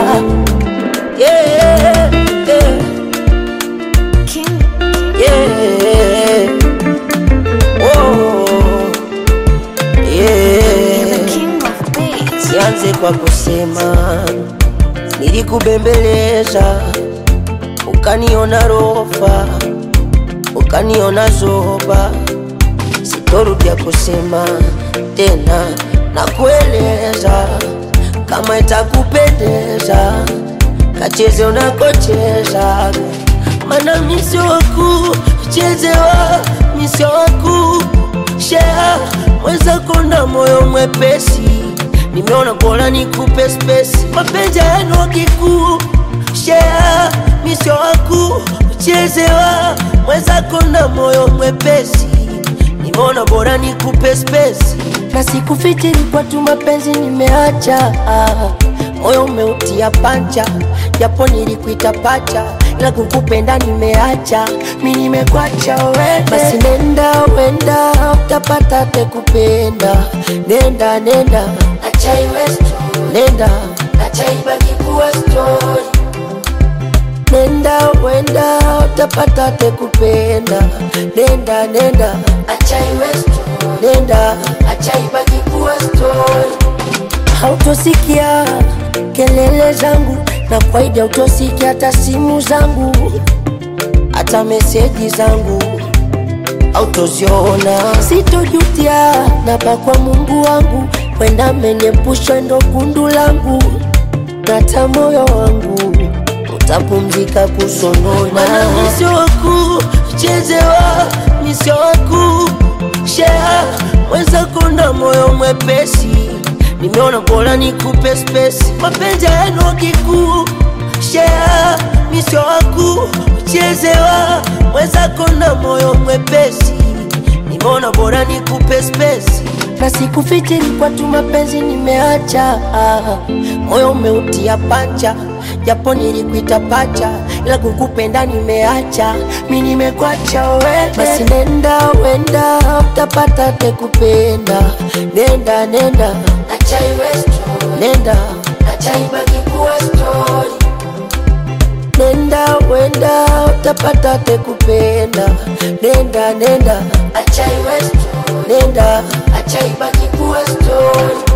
Yeah, yeah. King, Yeah. Oh. you're the Yeah. king of beats. Nianze kwa kusema nilikubembeleza, ukaniona rofa, ukaniona zoba. Sitorudia kusema tena, na kueleza kama itakupendeza, kacheze unakocheza, mana misio waku chezewa, misio waku share. Mweza konda moyo mwepesi, nimeona bora nikupe space. Mapenzi yenu wakikuu share, misio waku chezewa. Mweza konda moyo mwepesi, nimeona bora nikupe space. Na sikufikiri kwa tu mapenzi nimeacha, moyo umeutia pancha, japo nilikuita pacha, ila kukupenda nimeacha, mimi nimekwacha wewe. Basi nenda wenda, utapata tekupenda. Nenda nenda, acha iwe story. Nenda, acha ibaki kuwa story. Nenda wenda, utapata tekupenda. Nenda nenda, acha iwe story. Nenda, acha ibaki kuwa story. Hautosikia kelele zangu, na kwaidi hautosikia hata simu zangu, hata meseji zangu autoziona. Sitojutia napa kwa Mungu wangu, wenda amenepusha ndo kundu langu, nata moyo wangu utapumzika kusonona. Mana misio waku chezewa, misio waku share. Mweza konda moyo mwepesi, nimeona bora nikupe space. Mapenzi yenu wakikuu share, misio waku chezewa. Mweza konda moyo mwepesi, nimeona bora nikupe space. Na sikufikiri kwa tu mapenzi nimeacha, moyo umeutia pancha, japo nilikuita pacha, ila kukupenda nimeacha, mimi nimekwacha wewe. Basi nenda wenda, utapata tekupenda. Nenda nenda, acha iwe story. Nenda, acha ibaki kuwa story. Nenda wenda, utapata tekupenda. Nenda nenda, acha iwe story. Nenda, acha ibaki kuwa story.